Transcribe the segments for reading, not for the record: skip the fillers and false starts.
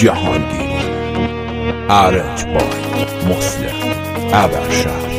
جهانگیری. ارج بای مسلم ابرشهر.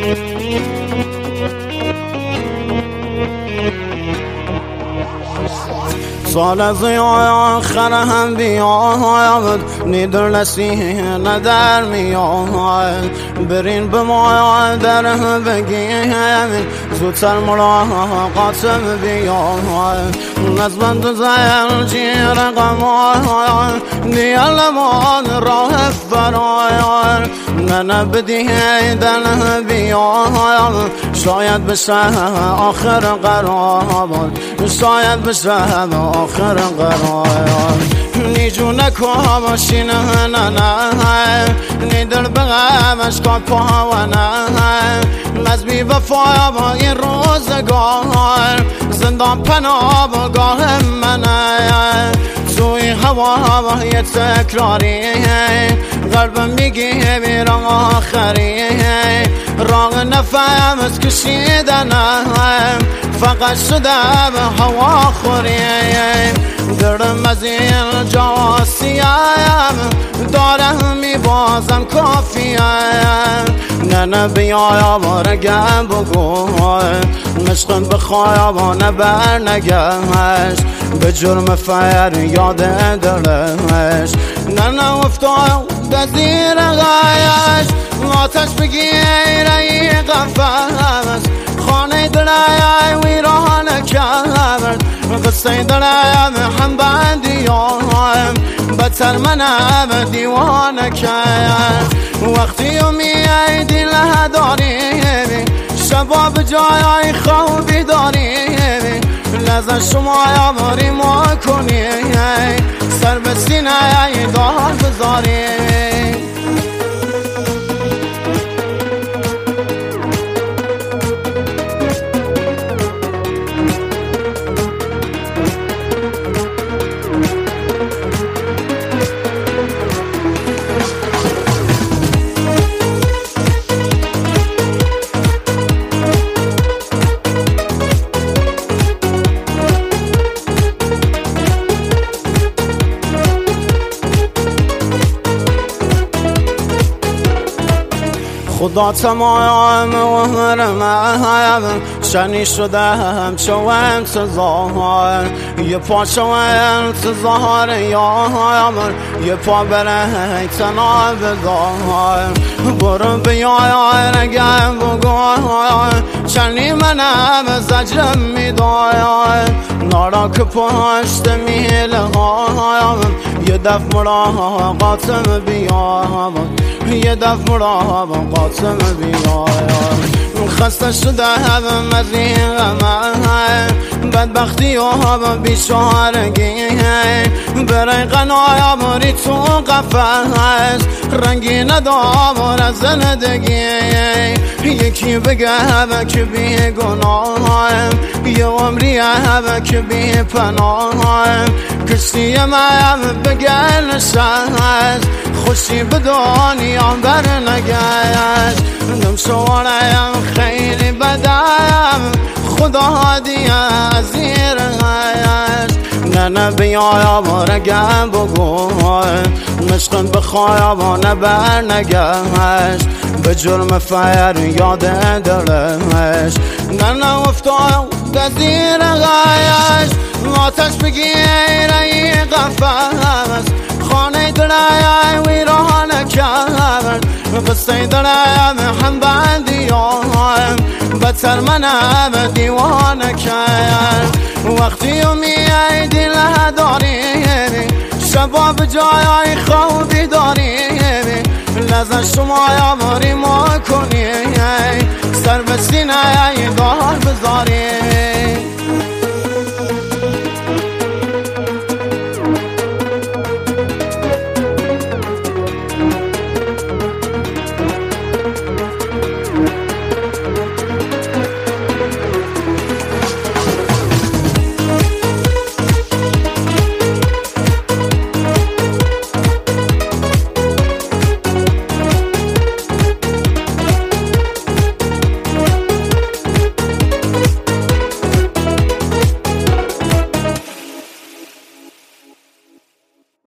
سال از آخر هم بیاید نیدر نسیه ندر میاید برین به ما در بگیم زودتر ملاقاتم بیاید نزبند زیر جیر قماید نیلمان راه فراید نه بدیدن بیاید شاید بشه آخر قرار شاید بشه آخر قرار نیجو نکو باشین نه نیدر بغمش کن پاونه مزبی وفا با این روزگار زندان پناه بگاه منه توی هوا یه تکراری قلبم میگی میرم آخری راه نفهم از کشیدنم فقط شده به هوا خوریم درم از این جا سیایم دارم میبازم کافیم نه بیایا بارگم بگو مشقن بخوایا بر نگهش به جرم فریاد دلش نه افتاد زیر غیش آتش بگیره ای قفص خانه دلای ویران کرد قصه دلای هم بندیایم بتر منم دیوانه کرد وقتی میای دل داریم شبا به جای خوابی داریم لذت شما یاری ما کنیم سر به سینه دار بذاریم خدا تمام و حرمم شنی شدم چو انتظار یه پا چو انتظار یامر یه پا برای تناب دار برو بیای نگم بگوی شنی منم زجرم میدای نارا که پشت میله هایم یه دف ملاقاتم بیام یه دف ملاقاتم بیام خسته شده هم از این غم بدبختی و بیچارگی برای قنایا باری تو قفص رنگی ندار از زندگی یکی بگه که بی گناهم یه عمری که بی پناهم کسی من بگه نشست خوشی به دنیا بر نگشت دم شوارم خیلی بدم خدا دیگه از زیر غیش نه بیایا بارگم بگو مشقن بخوایا بر نگهش به جرم فریاد دلش نه افتاد زیر غیش آتش بگیره ای قفص خانه دلای ویران کرد قصه دلم هم بندیایم بتر منم دیوانه کرد وقتی میای دل داریم شبا به جای خوابی داریم لذت شما یاری ما کنیم سر به سینه دار بذاریم